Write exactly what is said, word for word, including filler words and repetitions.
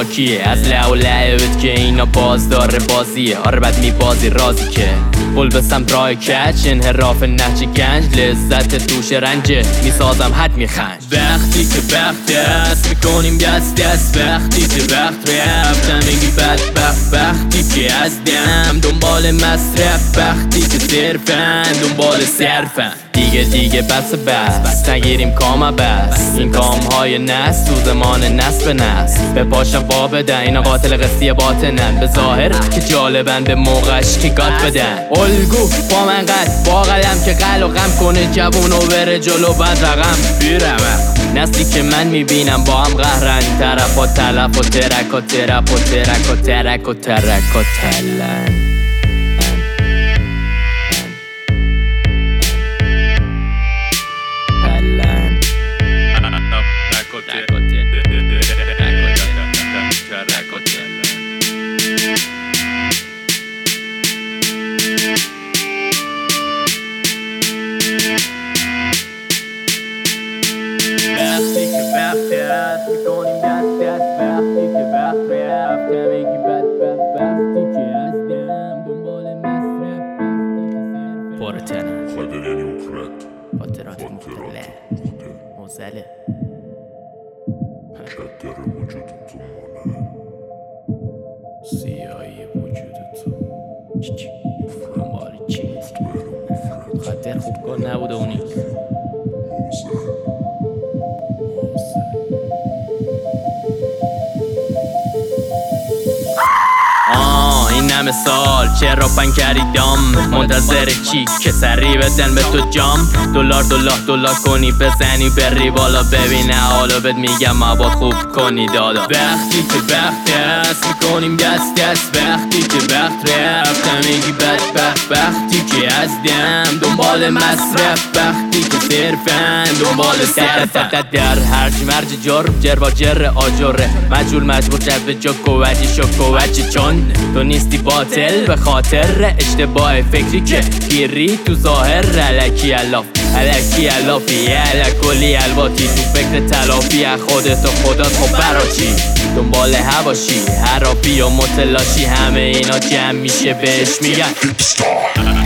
شاکیه از لعو لعبت که اینا بازدار بازیه. آره بد میبازی رازی که پل به سمت راه کچ، انحراف نهج گنج، لذت توش رنجه میسازم حد میخنج. وقتی که وقت است میکنیم دست دست، وقتی که وقت رفتم میگی بدبخت، وقتی که از دم دنبال مصرف، وقتی که صرفن دنبال صرفن. دیگه دیگه بس بس بس نگیریم کام بس، این کام های نس تو زمان نس به نس. به پاشم با بدن اینا قاتل قصی باطنن، به ظاهر که جالبن به موقعش که گات بدن. الگو با من قد با قلم که قل و غم کنه جوون و بره جلو بد رقم بیرم. نسلی که من میبینم با هم قهرن، طرف و تلف و ترک و ترپ و ترک و ترک و ترک و تلن. وقتی که وقت هست میکنیم دست دست، وقتی که وقت رفتم میگی بد بد، وقتی که از دم دنبال مصرف، وقتی که صرف پرتنم خاطر یعنی مفرد خاطرات مختلف موزله کدر وجود تو مانه سیاهی وجود تو دنبال چی خاطر خوب کن نبوده اونی آه این همه سال چرا پن کردی دام، منتظر چی که سری بدن به تو جام. دلار دلار دلار کنی بزنی بری بالا، ببینه حالا بهت میگم مباد خوب کنی دادا. وقتی که وقت هست میکنیم دست دست، وقتی که وقت رفتم میگی بدبخت، وقتی که از دم دنبال مصرف، وقتی که صرفن دنبال صرفن. در هرچی مرج جرم جر با جر آجره، مجبور مجبور جذب جک و وجی شک و وجی، چون تو نیستی باطل به خاطر اشتباه فکری که گیری تو ظاهر. علکی الاف علکی الافی علکلی الواتی، تو فکر تلافی خودت و خدات خب برا چی دنبال هواشی حرافی و متلاشی، همه اینا جمع میشه بهش میگن